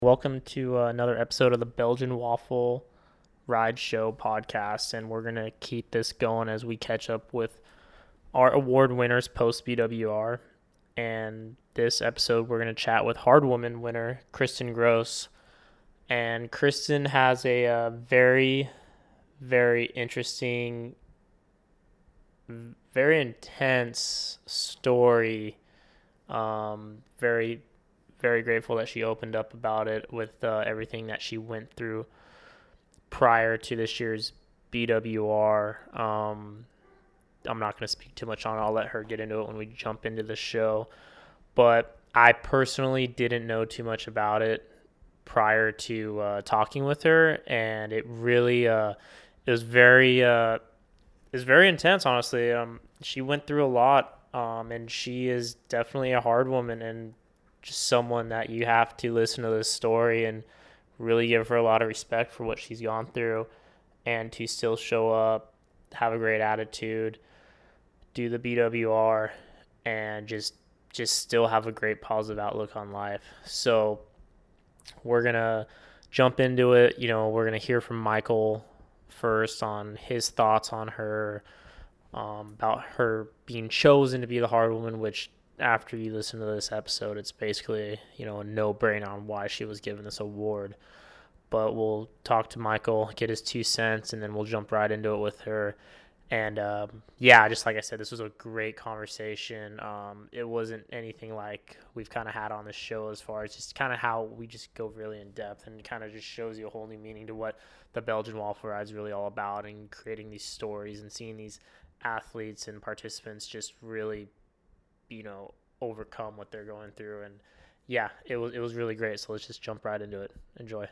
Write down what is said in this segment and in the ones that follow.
Welcome to another episode of the Belgian Waffle Ride Show podcast, and we're gonna keep this going as we catch up with our award winners post BWR. And this episode, we're gonna chat with Hard Woman winner Kristen Gross, and Kristen has a very, very interesting, very intense story. Very very grateful that she opened up about it with everything that she went through prior to this year's BWR. I'm not going to speak too much on it. I'll let her get into it when we jump into the show. But I personally didn't know too much about it prior to talking with her, and it really it was very intense. Honestly, she went through a lot, and she is definitely a hard woman, and just someone that you have to listen to this story and really give her a lot of respect for what she's gone through and to still show up, have a great attitude, do the BWR, and just still have a great positive outlook on life. So we're going to jump into it. We're going to hear from Michael first on his thoughts on her, about her being chosen to be the hard woman, which after you listen to this episode, it's basically, a no-brainer on why she was given this award. But we'll talk to Michael, get his 2 cents, and then we'll jump right into it with her. And yeah, just like I said, this was a great conversation. It wasn't anything like we've kind of had on the show, as far as just kind of how we just go really in depth and kind of just shows you a whole new meaning to what the Belgian Waffle Ride is really all about, and creating these stories and seeing these athletes and participants just really overcome what they're going through. And yeah, it was really great. So let's just jump right into it. Enjoy.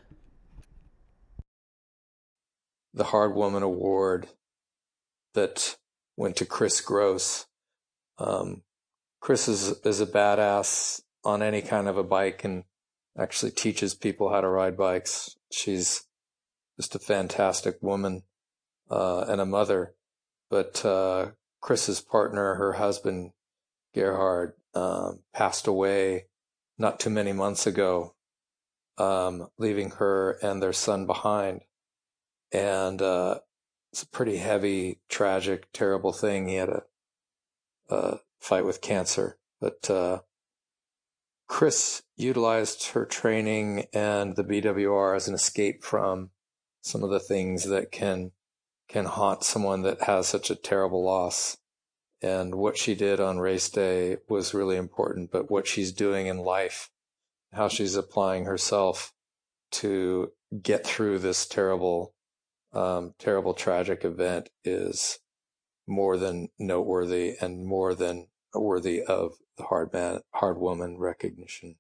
The Hard Woman Award that went to Chris Gross. Chris is a badass on any kind of a bike and actually teaches people how to ride bikes. She's just a fantastic woman and a mother. But Chris's partner, her husband, Gerhard, passed away not too many months ago, leaving her and their son behind. And it's a pretty heavy, tragic, terrible thing. He had a fight with cancer. But Chris utilized her training and the BWR as an escape from some of the things that can haunt someone that has such a terrible loss. And what she did on race day was really important, but what she's doing in life, how she's applying herself to get through this terrible, tragic event is more than noteworthy and more than worthy of the hard woman recognition.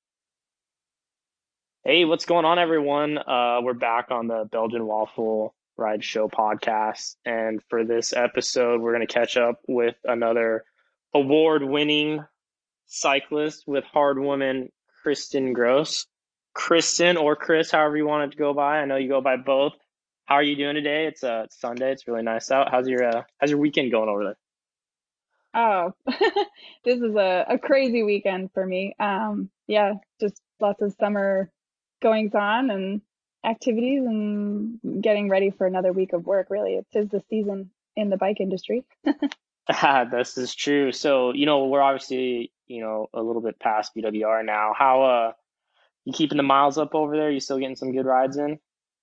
Hey, what's going on, everyone? We're back on the Belgian Waffle Ride Show podcast, and for this episode, we're going to catch up with another award-winning cyclist with hard woman Kristen Gross. Kristen, or Chris, however you want it to go by. I know you go by both. How are you doing today? It's Sunday. It's really nice out. How's your weekend going over there? Oh, this is a crazy weekend for me. Yeah, just lots of summer goings on and activities and getting ready for another week of work, really. It is the season in the bike industry. This is true. So, we're obviously, a little bit past BWR now. How you keeping the miles up over there? You still getting some good rides in?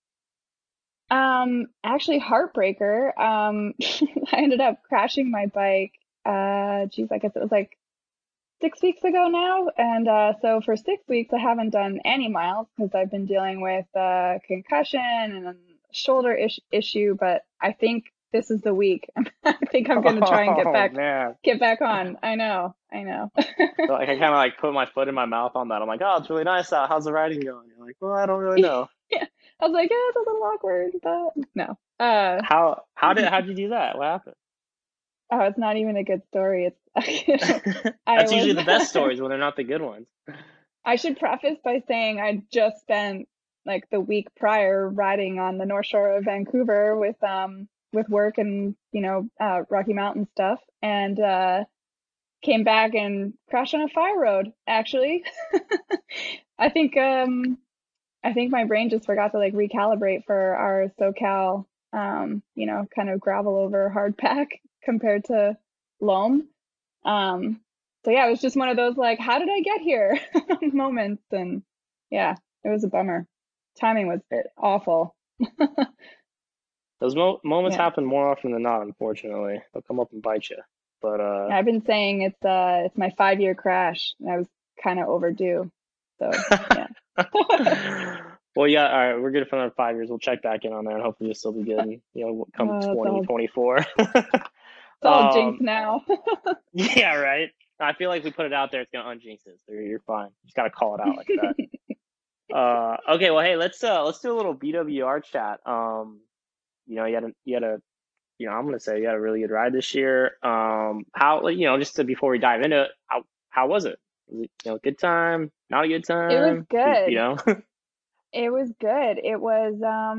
Actually, heartbreaker. I ended up crashing my bike. Geez, I guess it was like 6 weeks ago now. And so for 6 weeks, I haven't done any miles because I've been dealing with concussion and a shoulder issue. But I think this is the week. I think I'm gonna try and Oh man. get back on. I know, I know. So, like, I kind of like put my foot in my mouth on that. I'm like, oh, it's really nice out. How's the riding going? You're like, well, I don't really know. Yeah, I was like, yeah, it's a little awkward, but no. How'd you do that? What happened? Oh, it's not even a good story. It's I That's usually was the best stories when they're not the good ones. I should preface by saying I just spent like the week prior riding on the North Shore of Vancouver with work and Rocky Mountain stuff, and came back and crashed on a fire road, actually. I think I think my brain just forgot to like recalibrate for our SoCal, kind of gravel over hard pack compared to loam. So yeah, it was just one of those like, how did I get here moments. And yeah, it was a bummer. Timing was awful. Those moments Yeah. happen more often than not, unfortunately. They'll come up and bite you. But I've been saying it's my 5-year crash. And I was kind of overdue. So yeah. well, yeah, all right, we're good for another 5 years. We'll check back in on there and hopefully you'll still be good, come It's 2024. all jinx now. Yeah, right. I feel like we put it out there, it's gonna unjinx it. So you're fine. You just gotta call it out like that. Okay, well, hey, let's do a little BWR chat. You had a I'm gonna say you had a really good ride this year. Before we dive into it, how was it? Was it, good time, not a good It was time? good. It was good. It was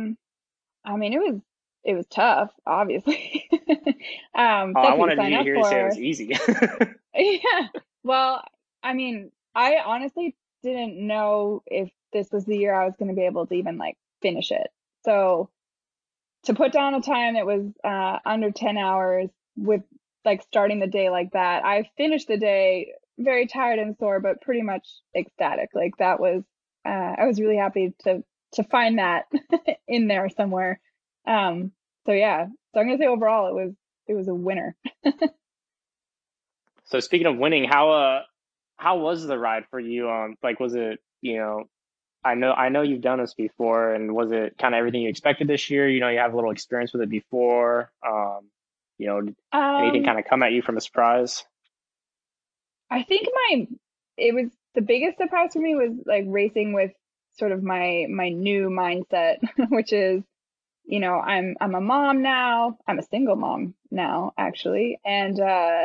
it was tough, obviously. I Tough to wanted sign you to up hear you say it for. was easy. Yeah. Well, I honestly didn't know if this was the year I was going to be able to even like finish it. So to put down a time that was under 10 hours with like starting the day like that, I finished the day very tired and sore, but pretty much ecstatic. Like that was, I was really happy to find that in there somewhere. So yeah, so I'm gonna say overall it was a winner. So speaking of winning, how was the ride for you? Like was it, I know you've done this before, and was it kind of everything you expected this year? You have a little experience with it before. Did anything Um, kind of come at you from a surprise? I think it was the biggest surprise for me was like racing with sort of my new mindset, which is, I'm a mom now. I'm a single mom now, actually, and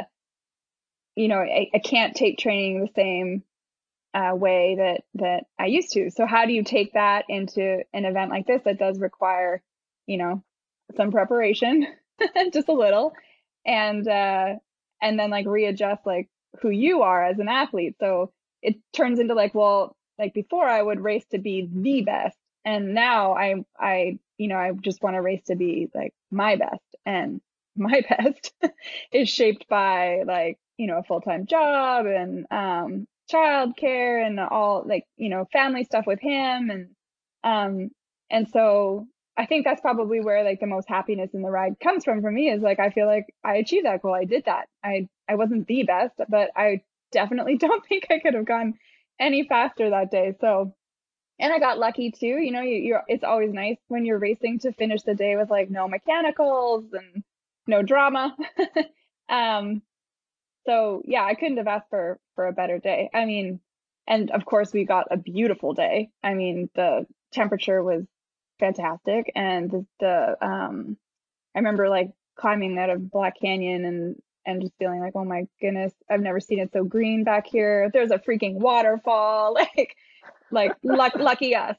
I can't take training the same way that I used to. So how do you take that into an event like this that does require, you know, some preparation, just a little, and then like readjust like who you are as an athlete. So it turns into like, well, like before I would race to be the best, and now I just want to race to be like my best, and my best is shaped by like, a full-time job and childcare and all like, family stuff with him. And so I think that's probably where like the most happiness in the ride comes from for me is like, I feel like I achieved that goal. I did that. I wasn't the best, but I definitely don't think I could have gone any faster that day. So, and I got lucky too. It's always nice when you're racing to finish the day with like no mechanicals and no drama. um, so yeah, I couldn't have asked for a better day. I mean, and of course we got a beautiful day. I mean, the temperature was fantastic, and I remember like climbing out of Black Canyon and just feeling like, oh my goodness, I've never seen it so green back here. There's a freaking waterfall, lucky us,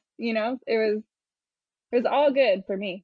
it was all good for me.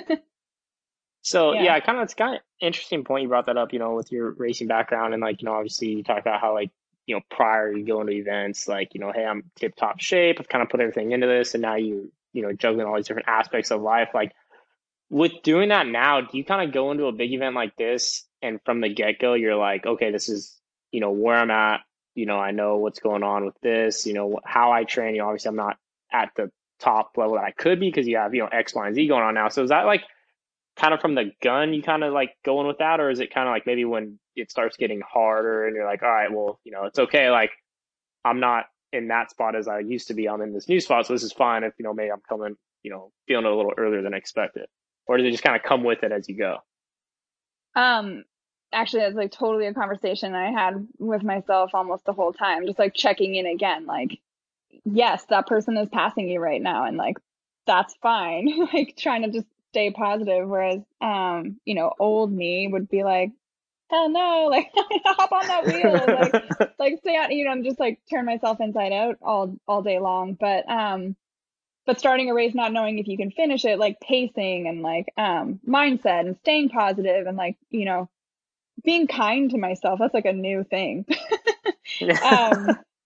So Yeah. yeah, it's kind of interesting point you brought that up, with your racing background and like, obviously you talked about how like, prior you go into events, like, hey, I'm tip top shape. I've kind of put everything into this, and now juggling all these different aspects of life. Like with doing that now, do you kind of go into a big event like this and from the get go, you're like, okay, this is, where I'm at, I know what's going on with this, how I train, obviously I'm not at the top level that I could be because you have, X, Y, and Z going on now. So is that like kind of from the gun, you kind of like going with that, or is it kind of like maybe when it starts getting harder and you're like, all right, well, it's okay. Like I'm not in that spot as I used to be. I'm in this new spot, so this is fine. If maybe I'm coming, feeling it a little earlier than expected, or does it just kind of come with it as you go? Actually, that's like totally a conversation I had with myself almost the whole time, just like checking in again, like, yes, that person is passing you right now, and like that's fine. Like trying to just stay positive, whereas old me would be like, hell no, like hop on that wheel and like stay out, and just like turn myself inside out all day long. But starting a race not knowing if you can finish it, like pacing and like mindset and staying positive and like, being kind to myself, that's like a new thing.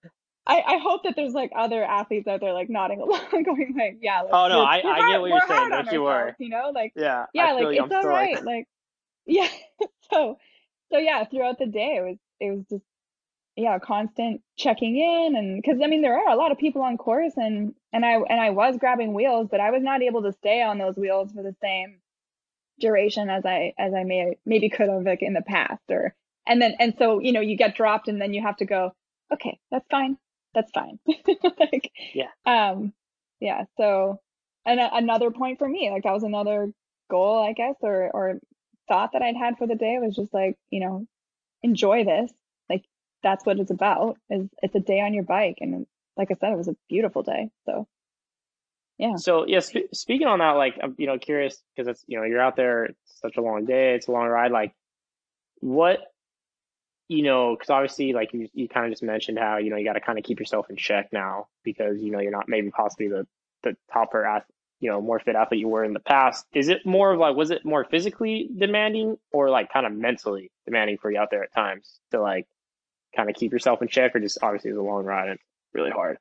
I hope that there's like other athletes out there like nodding along, going like, yeah, like Oh no, we're I get hard, what you're we're saying. hard Don't on you ourselves, worry. you know, like Yeah, I yeah, like feel you. I'm it's all still like, right, like yeah. So so yeah, throughout the day it was just yeah, constant checking in, and because I mean there are a lot of people on course, and I was grabbing wheels, but I was not able to stay on those wheels for the same duration as I maybe could have like in the past, or and so you know you get dropped and then you have to go, okay, that's fine like yeah. um yeah. So and another point for me, like that was another goal I guess, or thought that I'd had for the day, was just like, you know, enjoy this, like that's what it's about, is it's a day on your bike, and like I said, it was a beautiful day. So yeah. So yeah, speaking on that, like I'm curious because it's you're out there. It's such a long day. It's a long ride. Like what because obviously like you kind of just mentioned how you got to kind of keep yourself in check now because you're not maybe possibly the topper more fit athlete you were in the past. Is it more of like, was it more physically demanding or like kind of mentally demanding for you out there at times to like kind of keep yourself in check, or just obviously it was a long ride and really hard?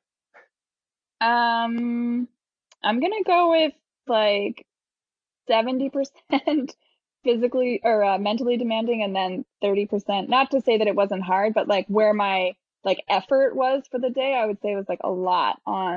um I'm gonna go with like 70% physically or mentally demanding, and then 30%, not to say that it wasn't hard, but like where my like effort was for the day, I would say it was like a lot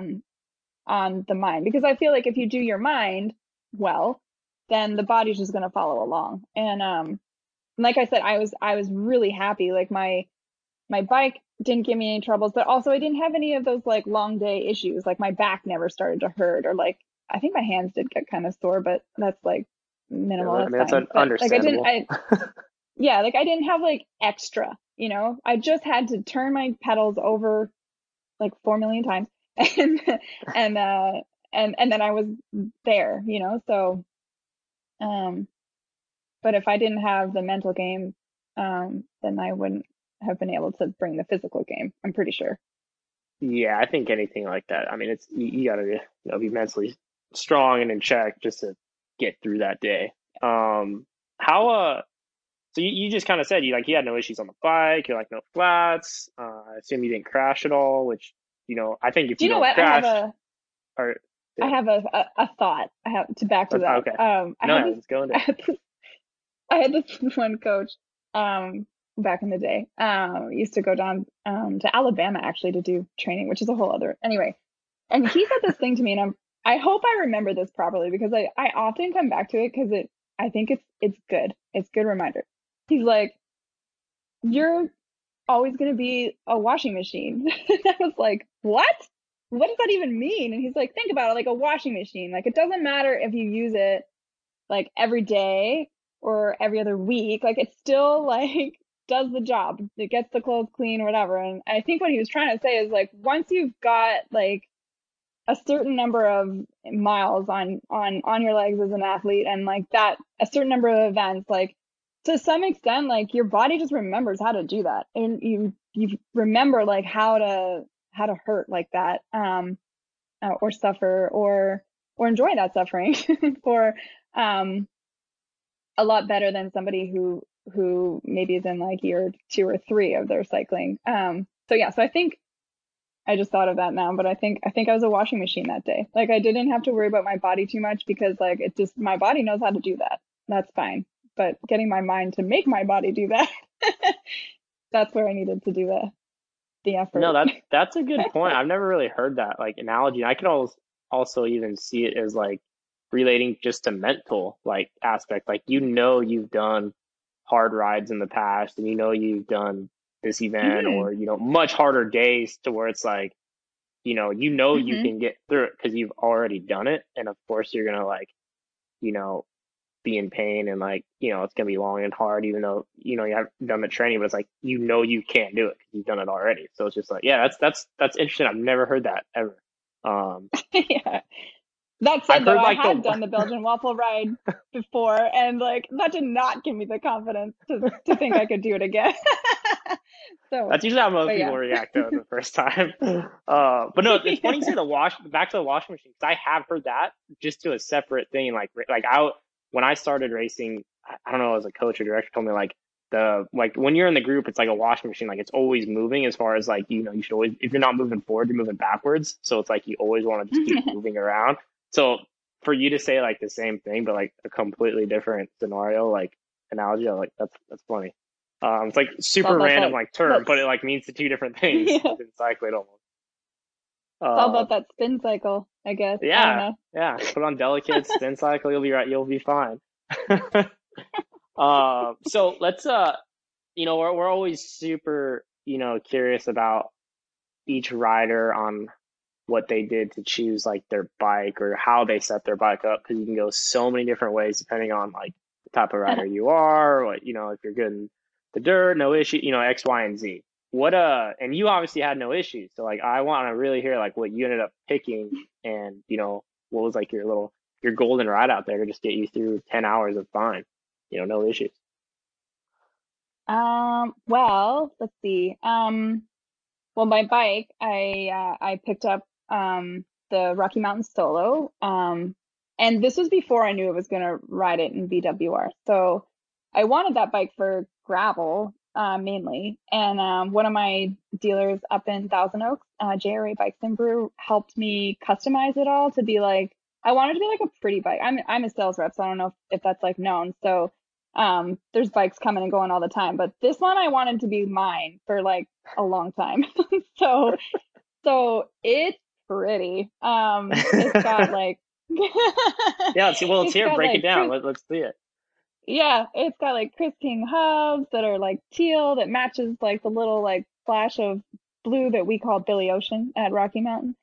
on the mind, because I feel like if you do your mind well, then the body's just going to follow along. And like I said, I was really happy, like my bike didn't give me any troubles, but also I didn't have any of those like long day issues. Like my back never started to hurt, or like I think my hands did get kind of sore, but that's like Yeah, minimal. I That's mean, that's fine. But like understandable. yeah, like I didn't have like extra, you know, I just had to turn my pedals over like 4 million times and, and, uh, and then I was there, you know, so, um, but if I didn't have the mental game, then I wouldn't have been able to bring the physical game, I'm pretty sure. Yeah, I think anything like that. I mean, it's you got to be mentally strong and in check just to get through that day. How so you just kind of said you had no issues on the bike. You're like no flats. I assume you didn't crash at all, which I think if Do you you know don't what? crash or I yeah, have a thought. I have to back to that. okay, I no, had yeah, this, let's go into I it. had this, I had this one coach, back in the day. Used to go down, to Alabama actually to do training, which is a whole other, anyway. And he said this thing to me, and I hope I remember this properly, because I often come back to it because I think it's good. It's a good reminder. He's like, you're always going to be a washing machine. I was like, what? What does that even mean? And he's like, think about it like a washing machine. Like, it doesn't matter if you use it like every day or every other week. Like, it still like does the job. It gets the clothes clean or whatever. And I think what he was trying to say is like, once you've got like a certain number of miles on your legs as an athlete, and like that a certain number of events, like to some extent like your body just remembers how to do that, and you remember like how to hurt like that, or suffer, or enjoy that suffering for um a lot better than somebody who maybe is in like year 2 or 3 of their cycling. So yeah, so I think I just thought of that now, but I think I was a washing machine that day. Like I didn't have to worry about my body too much, because like it just, my body knows how to do that. That's fine. But getting my mind to make my body do that, that's where I needed to do the No, effort. that's a good point. So, I've never really heard that like analogy. I can also even see it as like relating just to mental like aspect. Like you've done hard rides in the past, and you've done this event, hmm or much harder days to where it's like you hmm can get through it because you've already done it, and of course you're gonna like you know be in pain, and like it's gonna be long and hard, even though you haven't done the training, but it's like you can't do it because you've done it already. So it's just like, yeah, that's interesting. I've never heard that ever. um yeah. That I've said, though, heard I like had the done the Belgian waffle ride before, and like that did not give me the confidence to think I could do it again. So, that's usually how most but people yeah. react to it the first time. But no, it's funny you say the back to the washing machine, because I have heard that just to a separate thing. Like I when I started racing, I don't know, as a coach or director told me like like when you're in the group, it's like a washing machine. Like it's always moving as far as like, you should always, if you're not moving forward, you're moving backwards. So it's like you always want to just keep moving around. So for you to say like the same thing, but like a completely different scenario, like analogy, like that's funny. It's like super random like term, but it like means the two different things within cycling almost. It's all about that spin cycle, I guess. Yeah, I don't know. yeah. Put on delicate spin cycle, you'll be right. You'll be fine. So let's we're always super curious about each rider on what they did to choose like their bike or how they set their bike up, because you can go so many different ways depending on like the type of rider you are, or if you're good in the dirt, no issue, X, Y, and Z. And you obviously had no issues, so like I want to really hear like what you ended up picking, and what was like your golden ride out there to just get you through 10 hours of fine, no issues. Well, let's see. Well, my bike, I picked up the Rocky Mountain Solo. And this was before I knew I was gonna ride it in BWR. So I wanted that bike for gravel, mainly. And one of my dealers up in Thousand Oaks, JRA Bikes and Brew, helped me customize it all to be like, I wanted to be like a pretty bike. I'm a sales rep, so I don't know if that's like known. So there's bikes coming and going all the time, but this one I wanted to be mine for like a long time. so it's pretty. It's got like yeah, let's hear, break it down. Let's see it. Yeah, it's got like Chris King hubs that are like teal that matches like the little like flash of blue that we call Billy Ocean at Rocky Mountain.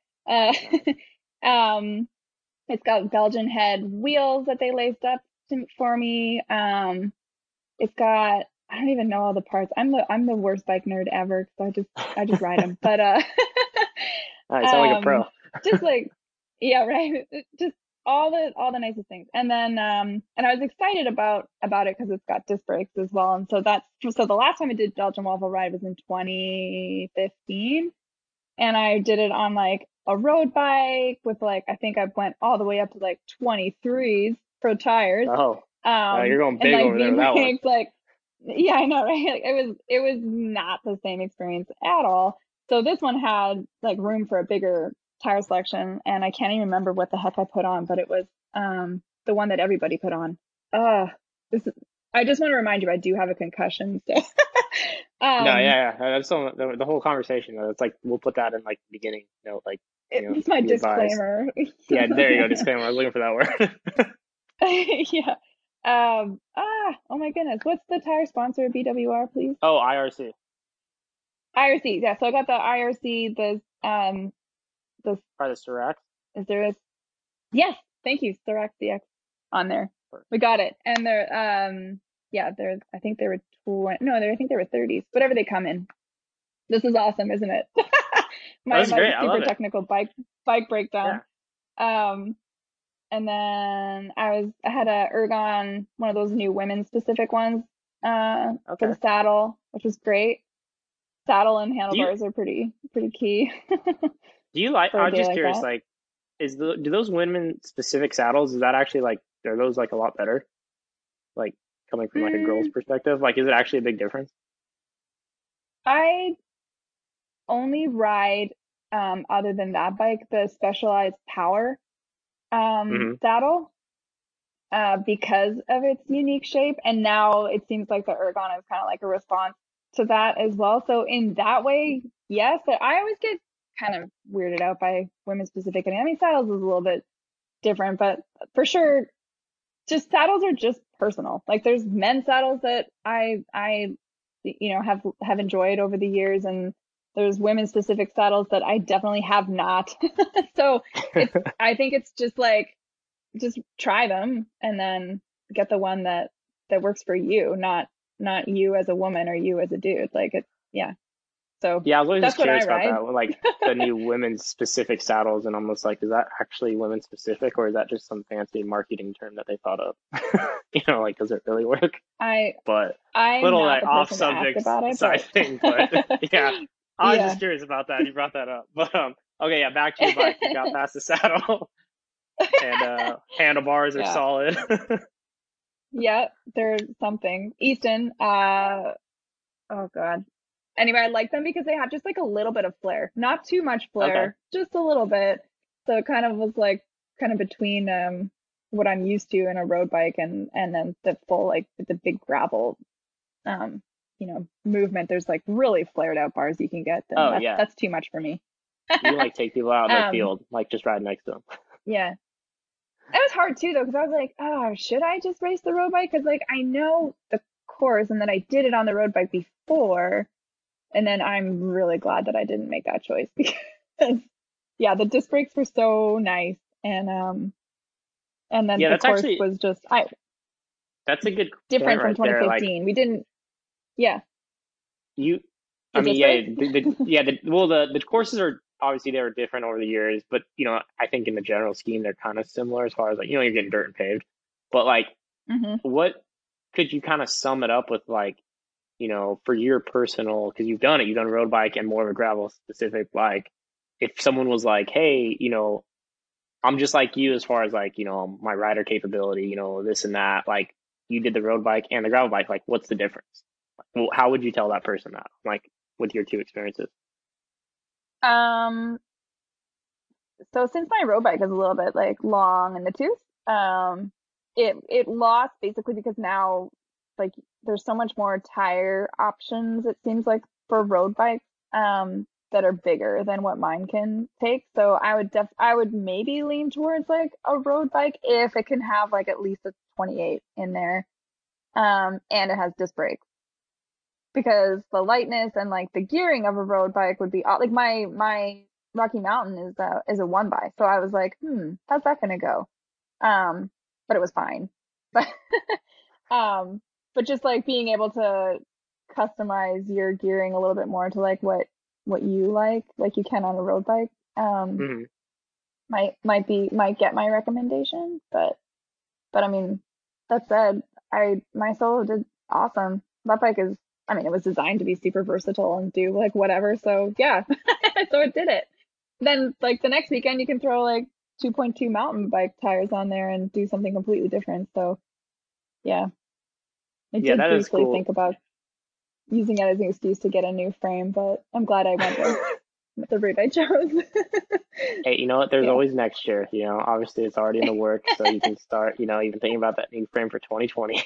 It's got Belgian head wheels that they laced up for me. It's got, I don't even know all the parts. I'm the worst bike nerd ever, so I just ride them. But I sound like a pro. Just like, yeah, right. Just all the nicest things. And then and I was excited about it because it's got disc brakes as well. And so the last time I did Belgian Waffle Ride was in 2015, and I did it on like a road bike with like, I think I went all the way up to like 23s pro tires. Oh, you're going big over there with that one. Like, yeah, I know, right? Like, it was not the same experience at all. So this one had like room for a bigger tire selection, and I can't even remember what the heck I put on, but it was the one that everybody put on. I just want to remind you, I do have a concussion. So no, yeah. That's the whole conversation. It's like we'll put that in like the beginning note, like it's my disclaimer. Yeah, there you go, disclaimer. I was looking for that word. Yeah. Oh my goodness. What's the tire sponsor of BWR, please? Oh, IRC. IRC, yeah. So I got the IRC, the Serac. Is there a, yes, thank you, Serac CX on there. We got it. And they're I think they were 20, no, I think they were 30s, whatever they come in. This is awesome, isn't it? my great. Super technical bike breakdown. Yeah. And then I had a Ergon, one of those new women specific ones, for the saddle, which was great. Saddle and handlebars are pretty key. Do you like? I'm just curious. Like, do those women specific saddles? Is that actually like? Are those like a lot better? Like coming from like a girl's perspective, like is it actually a big difference? I only ride, other than that bike, the Specialized Power saddle, because of its unique shape, and now it seems like the Ergon is kind of like a response to that as well. So in that way, yes, but I always get kind of weirded out by women specific. I mean, saddles is a little bit different, but for sure, just saddles are just personal. Like there's men's saddles that I have enjoyed over the years, and there's women specific saddles that I definitely have not. So I think it's just like, just try them and then get the one that works for you, not you as a woman or you as a dude. Like it's, yeah. So yeah, I was always just curious about that, like the new women's specific saddles, and almost like, is that actually women specific, or is that just some fancy marketing term that they thought of? Like, does it really work? I'm little like off subject side thing, but yeah, I was just curious about that. You brought that up, but okay, yeah, back to your bike. You got past the saddle, and handlebars are solid. Yeah, there's something. Easton, oh God. Anyway, I like them because they have just like a little bit of flair. Not too much Okay. flair, just a little bit. So it kind of was like kind of between what I'm used to in a road bike and then the full like the big gravel movement. There's like really flared out bars you can get, then Oh that's yeah. that's too much for me. You can like take people out in the Um, field, like just ride next to them. yeah. It was hard too though, because I was like, oh, should I just race the road bike? Because like I know the course and that I did it on the road bike before, and then I'm really glad that I didn't make that choice because yeah, the disc brakes were so nice, and then Yeah, the that's course actually was just I that's a good point different from right there. Like 2015. We didn't, yeah, you, I the mean, disc yeah, brakes. the courses are obviously they were different over the years, but I think in the general scheme they're kind of similar as far as like you're getting dirt and paved, but like Hmm. what could you kind of sum it up with like for your personal, because you've done road bike and more of a gravel specific, like if someone was like, hey, I'm just like you as far as like, my rider capability, this and that, like you did the road bike and the gravel bike, like what's the difference? Well, how would you tell that person that, like with your two experiences? Um, so since my road bike is a little bit like long in the tooth, it lost basically because now like there's so much more tire options it seems like for road bikes that are bigger than what mine can take. So I would maybe lean towards like a road bike if it can have like at least a 28 in there, and it has disc brakes because the lightness and like the gearing of a road bike would be like my Rocky Mountain is a one by. So I was like, how's that gonna go? But it was fine. But um, but just like being able to customize your gearing a little bit more to like what you like you can on a road bike, Hmm. might get my recommendation. But I mean, that said, I my solo did awesome. That bike is, I mean, it was designed to be super versatile and do like whatever. So yeah, so it did it. Then like the next weekend, you can throw like 2.2 mountain bike tires on there and do something completely different. So yeah, I Yeah, did that is briefly cool. think about using it as an excuse to get a new frame, but I'm glad I went with the route I chose. Hey, you know what? There's Yeah. always next year. Obviously it's already in the works, so you can start, even thinking about that new frame for 2020.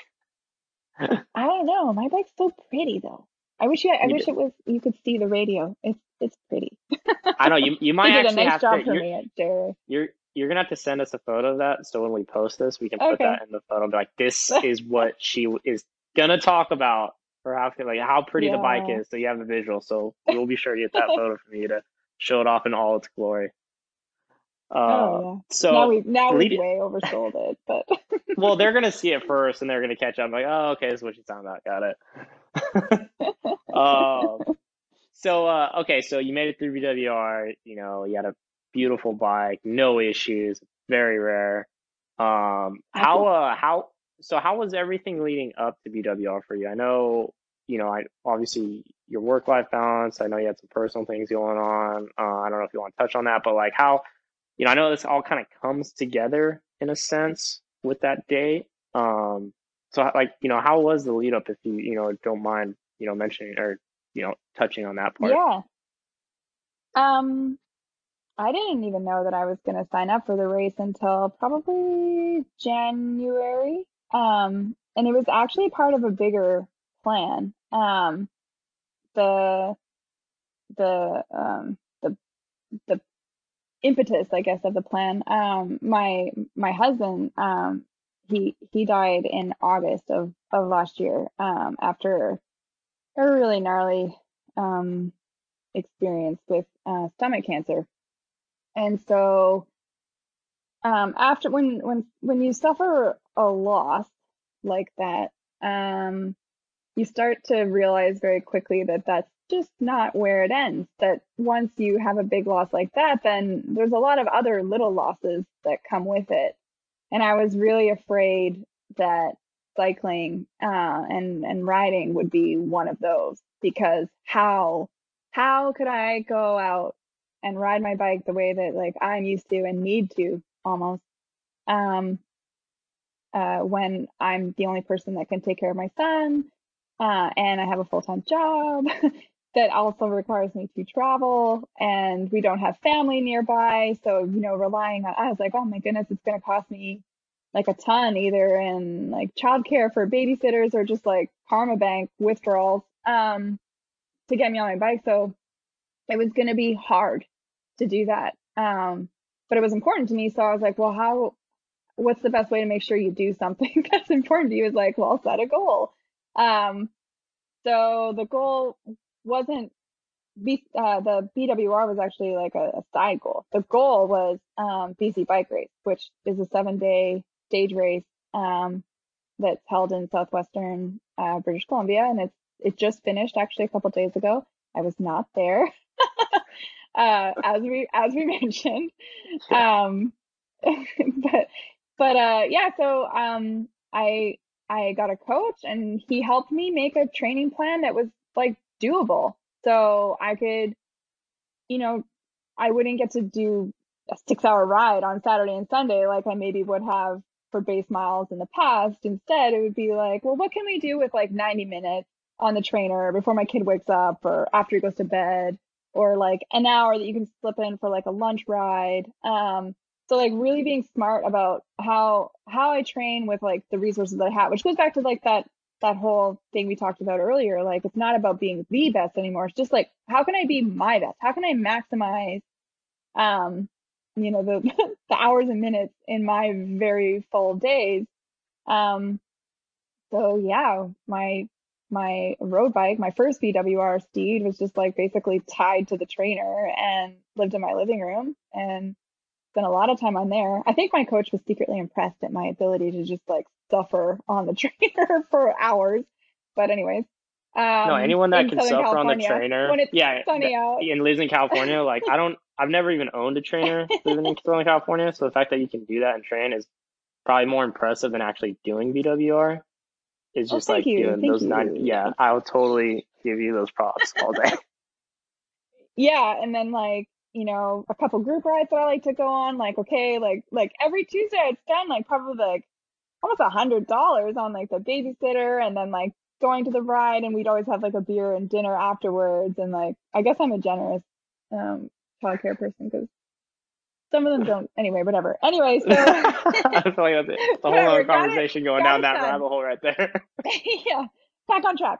I don't know. My bike's so pretty though. I You wish did. it was, you could see the radio. It's pretty. I know you They might did a actually nice have to. job for me at Dare. You're gonna have to send us a photo of that, so when we post this, we can put Okay. that in the photo. Be like, this is what she is gonna talk about, or how pretty the bike Yeah. is, so you have the visual. So we'll be sure to get that photo from you to show it off in all its glory. Oh yeah. So Now we've lead. way oversold it, but Well, they're gonna see it first, and they're gonna catch up. Like, oh, okay, this is what she's talking about. Got it. Uh, okay, so you made it through BWR. You had a beautiful bike, no issues, very rare. happy. How was everything leading up to BWR for you? I know, I obviously your work-life balance. I know you had some personal things going on. I don't know if you want to touch on that, but like how, I know this all kind of comes together in a sense with that day. So like, how was the lead up if don't mind, mentioning or, touching on that part? Yeah. Um, I didn't even know that I was gonna sign up for the race until probably January. And it was actually part of a bigger plan. The the the impetus, I guess, of the plan. My husband, he died in August of last year, after a really gnarly experience with stomach cancer. And so after when you suffer a loss like that, you start to realize very quickly that that's just not where it ends. That once you have a big loss like that, then there's a lot of other little losses that come with it. And I was really afraid that cycling and riding would be one of those, because how could I go out and ride my bike the way that like I'm used to and need to almost, um when I'm the only person that can take care of my son, and I have a full-time job that also requires me to travel, and we don't have family nearby. So, relying on, I was like, oh my goodness, it's going to cost me like a ton, either in like childcare for babysitters or just like Karma Bank withdrawals, to get me on my bike. So it was going to be hard to do that. But it was important to me. So I was like, well, what's the best way to make sure you do something that's important to you? Is like, well, set a goal. So the goal wasn't the BWR was actually like a side goal. The goal was BC Bike Race, which is a 7-day stage race that's held in southwestern British Columbia, and it just finished actually a couple days ago. I was not there, as we mentioned, but yeah. So I got a coach, and he helped me make a training plan that was like doable. So I could, I wouldn't get to do a 6-hour ride on Saturday and Sunday like I maybe would have for base miles in the past. Instead, it would be like, well, what can we do with like 90 minutes on the trainer before my kid wakes up or after he goes to bed, or like an hour that you can slip in for like a lunch ride. So like really being smart about how I train with like the resources that I have, which goes back to like that whole thing we talked about earlier. Like, it's not about being the best anymore. It's just like, how can I be my best? How can I maximize, the the hours and minutes in my very full days? So yeah, my road bike, my first BWR Steed, was just like basically tied to the trainer and lived in my living room and spent a lot of time on there. I think my coach was secretly impressed at my ability to just like suffer on the trainer for hours. But anyways, No, anyone that in can Southern suffer on the California trainer, when it's yeah, sunny out. and lives in California, like I've never even owned a trainer living in Southern California. So the fact that you can do that and train is probably more impressive than actually doing BWR. It's Oh, just thank like you, doing thank those nine. you. Yeah, I'll totally give you those props all day. Yeah, and then like, a couple group rides that I like to go on, like, okay, like every Tuesday I'd spend like probably like almost $100 on like the babysitter, and then like going to the ride, and we'd always have like a beer and dinner afterwards. And like, I guess I'm a generous childcare person, because some of them don't. Anyway, whatever. Anyway, so I feel like that's it. It's a whole other conversation going down that rabbit hole right there. Yeah, back on track.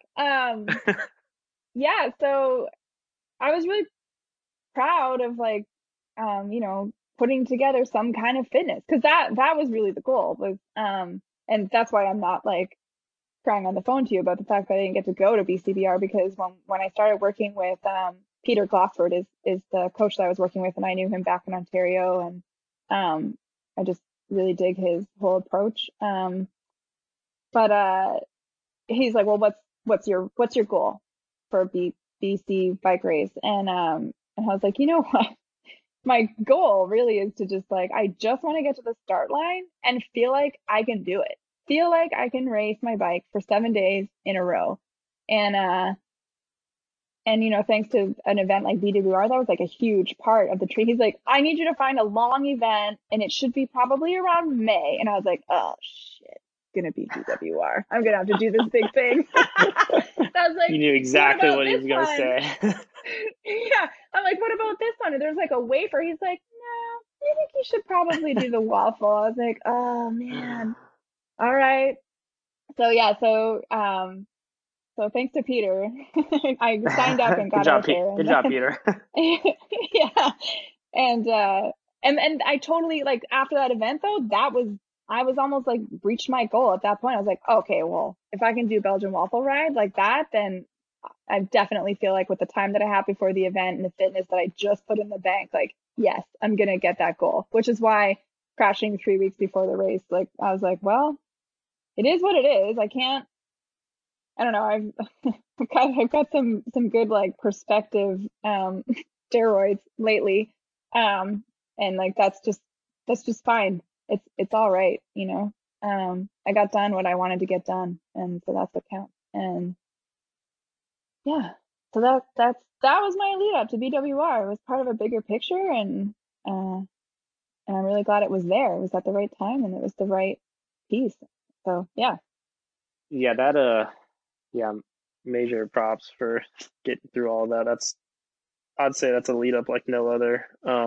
Yeah, so I was really proud of like, putting together some kind of fitness, because that was really the goal, was, and that's why I'm not like crying on the phone to you about the fact that I didn't get to go to BCBR, because when I started working with Peter Glossford is the coach that I was working with, and I knew him back in Ontario, and I just really dig his whole approach. But he's like, well, what's your goal for BC Bike Race? And I was like, you know what? My goal really is to just like, I just want to get to the start line and feel like I can do it. Feel like I can race my bike for 7 days in a row. And thanks to an event like BWR, that was like a huge part of the tree. He's like, I need you to find a long event, and it should be probably around May. And I was like, oh shit, it's gonna be BWR. I'm gonna have to do this big thing. I was like, you knew exactly what he was gonna say. Yeah, I'm like, what about this one? And there's like a wafer. He's like, no, I think you should probably do the waffle. I was like, oh man, all right. So yeah, so thanks to Peter, I signed up and got out there. Good job, Peter. Yeah, and I totally, like, after that event though, I was almost like reached my goal at that point. I was like, okay, well, if I can do Belgian waffle ride like that, then I definitely feel like with the time that I have before the event and the fitness that I just put in the bank, like, yes, I'm going to get that goal, which is why crashing 3 weeks before the race, like, I was like, well, it is what it is. I don't know. I've got some good like perspective, steroids lately. And like, that's just fine. It's all right. I got done what I wanted to get done. And so that's what counts. And yeah, so that was my lead up to BWR. It was part of a bigger picture, and I'm really glad it was there. It was at the right time, and it was the right piece. So yeah. Yeah, yeah, major props for getting through all that. I'd say that's a lead up like no other.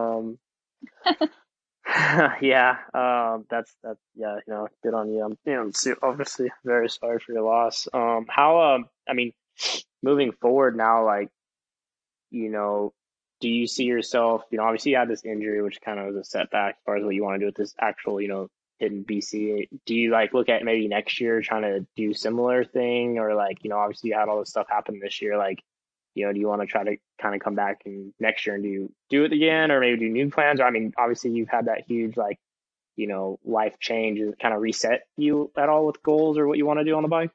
Yeah, yeah, good on you. I'm, obviously very sorry for your loss. I mean, moving forward now, like, you know, do you see yourself, obviously you had this injury, which kind of was a setback as far as what you want to do with this actual, hitting BC. Do you like look at maybe next year trying to do similar thing, or like, obviously you had all this stuff happen this year, like, do you want to try to kind of come back and next year and do it again, or maybe do new plans? Or I mean, obviously you've had that huge like, life change. Does it kind of reset you at all with goals or what you want to do on the bike?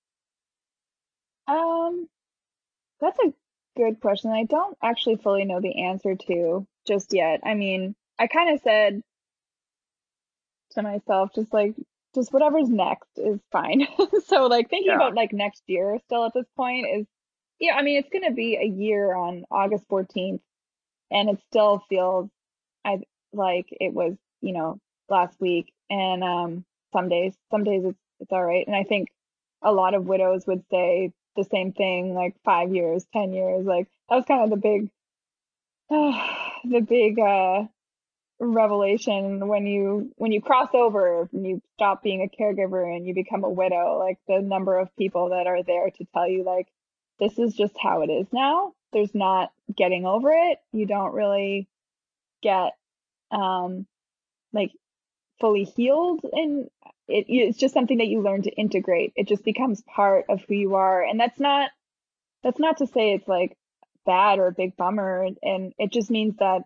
Um, that's a good question. I don't actually fully know the answer to just yet. I mean, I kind of said to myself, just whatever's next is fine. So like thinking Yeah. about like next year still at this point is, yeah, I mean, it's going to be a year on August 14th, and it still feels I like it was, last week. And some days it's all right. And I think a lot of widows would say the same thing, like 5 years, 10 years. Like that was kind of the big revelation when you cross over and you stop being a caregiver and you become a widow, like the number of people that are there to tell you like this is just how it is now. There's not getting over it. You don't really get like fully healed, and it's just something that you learn to integrate. It just becomes part of who you are, and that's not to say it's like bad or a big bummer, and it just means that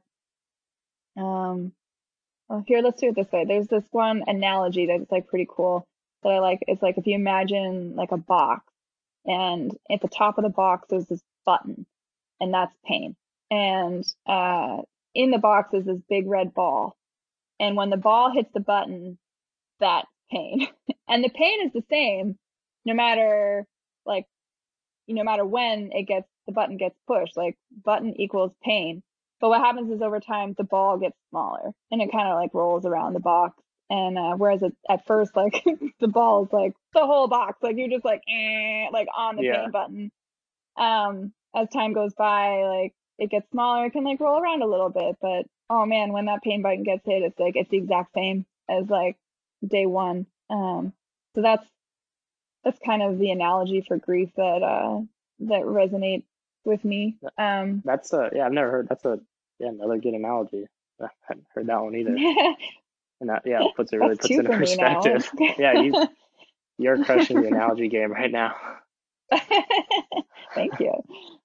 well, here, let's do it this way. There's this one analogy that's like pretty cool that I like. It's like if you imagine like a box, and at the top of the box there's this button, and that's pain. And in the box is this big red ball, and when the ball hits the button, that's pain. And the pain is the same no matter like no matter when the button gets pushed. Like button equals pain. But what happens is over time the ball gets smaller and it kind of like rolls around the box. And whereas at first like the ball is like the whole box, like you're just like like on the Yeah. pain button. As time goes by, like it gets smaller, it can like roll around a little bit, but oh man, when that pain button gets hit, it's like it's the exact same as like day one. So that's kind of the analogy for grief that resonates with me. That's yeah, I've never heard. Another good analogy. I hadn't heard that one either. And that puts it That's two in for me now. perspective. Yeah, you're crushing the analogy game right now. Thank you.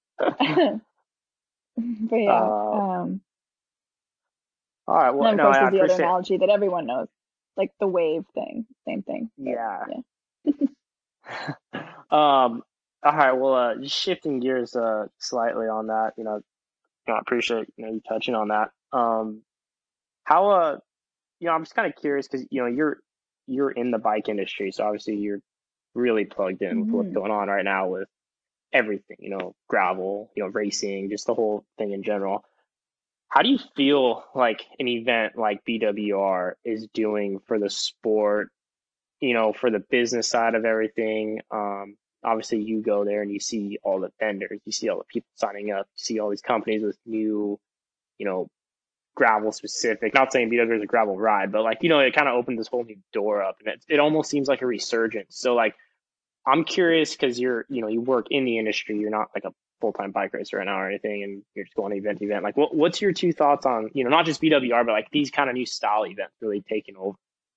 But yeah. All right. Well, and of no, course, I there's the other appreciate. analogy that everyone knows, like the wave thing. Same thing. But, Yeah. yeah. All right. Well, just shifting gears slightly on that. I appreciate you touching on that. How I'm just kind of curious because you're in the bike industry, so obviously you're really plugged in with what's going on right now with everything, gravel, racing, just the whole thing in general. How do you feel like an event like BWR is doing for the sport, for the business side of everything? Obviously you go there and you see all the vendors, you see all the people signing up, you see all these companies with new, gravel specific, not saying BWR is a gravel ride, but like, it kind of opened this whole new door up, and it almost seems like a resurgence. So like, I'm curious because you work in the industry, you're not like a full-time bike racer right now or anything, and you're just going event to event. Like, what's your two thoughts on, not just BWR, but like these kind of new style events really taking over?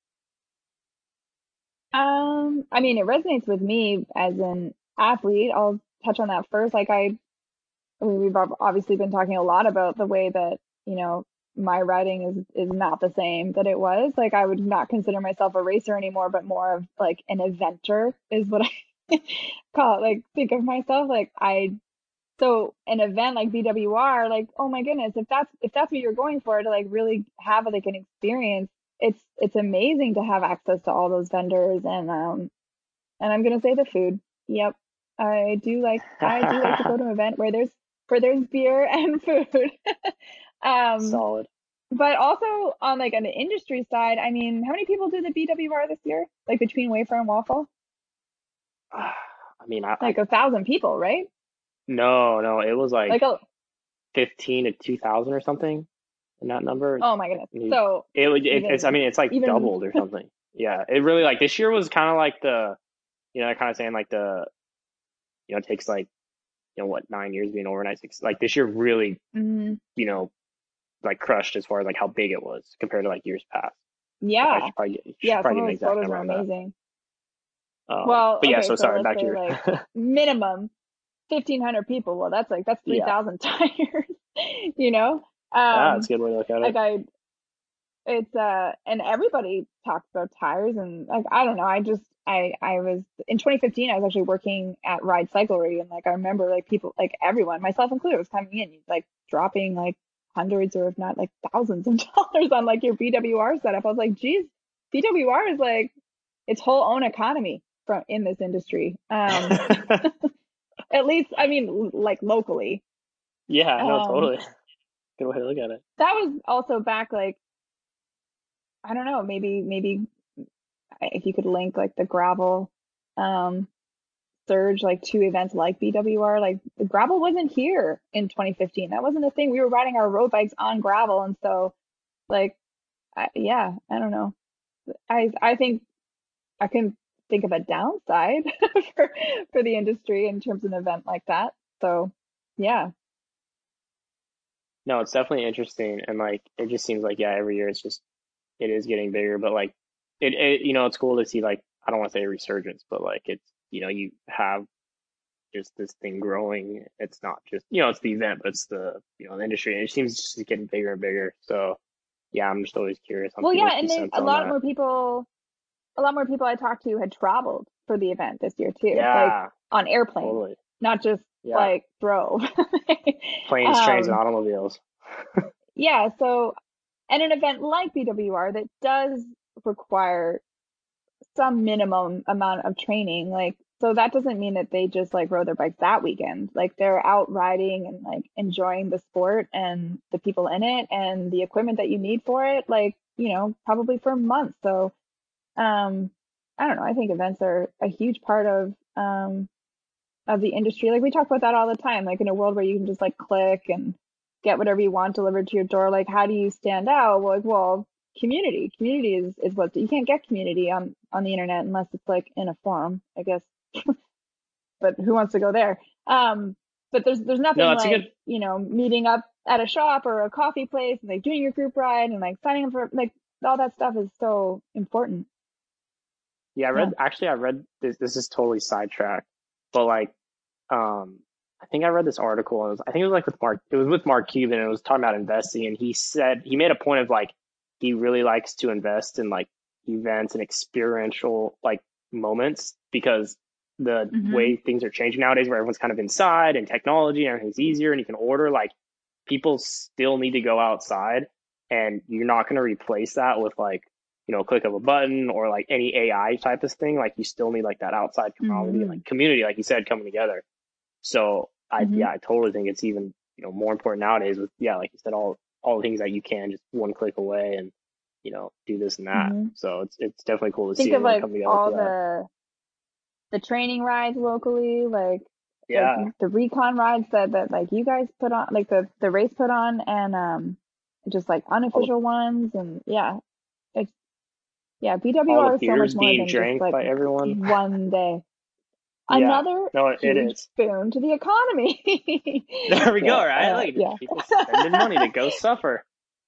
I mean, it resonates with me as an athlete. I'll touch on that first. Like we've obviously been talking a lot about the way that, my riding is not the same that it was. Like I would not consider myself a racer anymore, but more of like an eventer is what I call it. Like think of myself so an event like BWR, like, oh my goodness, if that's what you're going for, to like really have like an experience, it's amazing to have access to all those vendors, and I'm gonna say the food. Yep. I do like to go to an event where there's beer and food. Solid. but also on like an industry side, I mean, how many people do the BWR this year? Like between Wayfair and Waffle? I mean, Like 1,000 people, right? no, it was like Like, oh, 15 to 2,000 or something in that number. oh my goodness. You- So it's I even mean, it's like even doubled or something. Yeah, it really like this year was kind of like the, kind of saying like the, it takes like, what, 9 years being overnight six. Like this year really, mm, like crushed as far as like how big it was compared to like years past. I yeah, should yeah, some probably get of an those exact photos number were on that. amazing. Well, But yeah, okay, so so sorry, let's back to say your like minimum 1,500 people. Well, that's yeah, 3,000 tires, you know? yeah, it's a good way to look at Like it. it's and everybody talks about tires and like I don't know, I was in 2015 I was actually working at Ride Cyclery and like I remember like people like everyone, myself included, was coming in like dropping like hundreds or if not like thousands of dollars on like your BWR setup. I was like, geez, BWR is like its whole own economy from in this industry. At least I mean like locally. Yeah, no, Um totally. Good way to look at it. that was also back like I don't know, maybe if you could link like the gravel um surge like to events like BWR, like the gravel wasn't here in 2015. That wasn't a thing. We were riding our road bikes on gravel, and so like yeah, I don't know. I think I can think of a downside for the industry in terms of an event like that. So yeah. No, it's definitely interesting, and like it just seems like every year it is getting bigger, but like it's cool to see like I don't want to say a resurgence, but like it's you have just this thing growing. It's not just it's the event, but it's the industry, and it seems just to getting bigger and bigger. So yeah, I'm just always curious on Well, yeah, people's two and then cents on that. a lot more people I talked to had traveled for the event this year too, like Yeah, on airplanes, totally. not just Yeah, like drove. planes, trains, and um, automobiles. yeah, so and an event like BWR that does require some minimum amount of training, like so that doesn't mean that they just like rode their bikes that weekend. Like they're out riding and like enjoying the sport and the people in it and the equipment that you need for it, like, probably for months. So I don't know. I think events are a huge part of the industry. Like we talk about that all the time. Like in a world where you can just like click and get whatever you want delivered to your door. Like how do you stand out? Well, community. Community is what you can't get community on the internet unless it's like in a forum, I guess. But who wants to go there? But there's No, nothing that's a like, good. meeting up at a shop or a coffee place and like doing your group ride and like signing up for like all that stuff is so important. Yeah, Yeah. I read this. This is totally sidetracked, but like, I think I read this article, and I think it was like with Mark. It was with Mark Cuban, and it was talking about investing, and he said he made a point of like he really likes to invest in like events and experiential like moments because the Mm-hmm. way things are changing nowadays, where everyone's kind of inside and technology and everything's easier, and you can order. Like people still need to go outside, and you're not going to replace that with like click of a button or like any AI type of thing. Like you still need like that outside community and Mm-hmm. like community, like you said, coming together. So Mm-hmm. I totally think it's even more important nowadays with like you said, all the things that you can just one click away and do this and that. Mm-hmm. So it's definitely cool to see Think of everyone like come together all for that. the training rides locally, like Yeah, the recon rides that like you guys put on, like the race put on, and just like all unofficial ones, and yeah, it's yeah, all the BWR is so much beers more being than just drank like by everyone. one day. Yeah, Another no, it huge is. boon to the economy. There we go, So right? Like just yeah. people spending money to go suffer.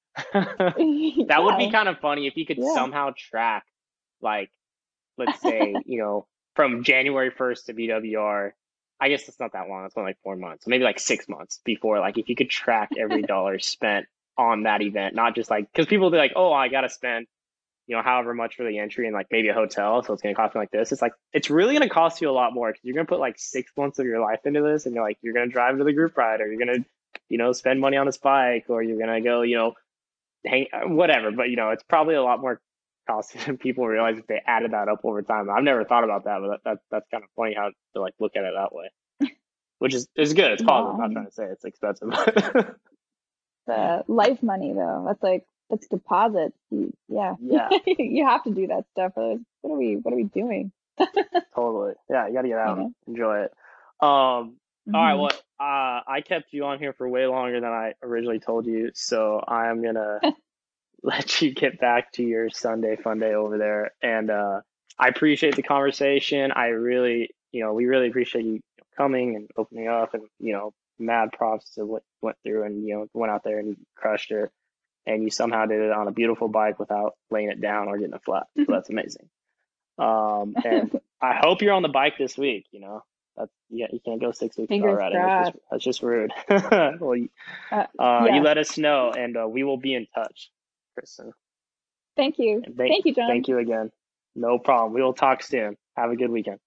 That would be Yeah, kind of funny if you could yeah. somehow track, like, let's say, from January 1st to BWR. I guess it's not that long. It's only like 4 months, maybe like 6 months before. Like, if you could track every dollar spent on that event, not just like, because people will be like, oh, I got to spend, however much for the entry and like maybe a hotel. So it's going to cost me like this. It's like, it's really going to cost you a lot more because you're going to put like 6 months of your life into this. And you're going to drive to the group ride or you're going to, spend money on this bike or you're going to go, hang whatever. But it's probably a lot more costly than people realize if they added that up over time. I've never thought about that, but that's kind of funny how to like look at it that way. Which is good. It's positive. I'm not Yeah. trying to say it's expensive. The life money though, that's like that's deposits. Yeah. Yeah, You have to do that stuff. Otherwise, what are we doing? totally. Yeah, you got to get You out and know? enjoy it. All right, Hmm. well, I kept you on here for way longer than I originally told you, so I am gonna let you get back to your Sunday fun day over there. And I appreciate the conversation. I really, we really appreciate you coming and opening up, and mad props to what you went through, and went out there and you crushed it, and you somehow did it on a beautiful bike without laying it down or getting a flat. So that's amazing. And I hope you're on the bike this week. That's, yeah, you can't go 6 weeks without Fingers riding. crossed. That's just rude. Well, you Yes. let us know, and we will be in touch, Kristen. Thank you. And Thank you, John. thank you again. No problem. We will talk soon. Have a good weekend.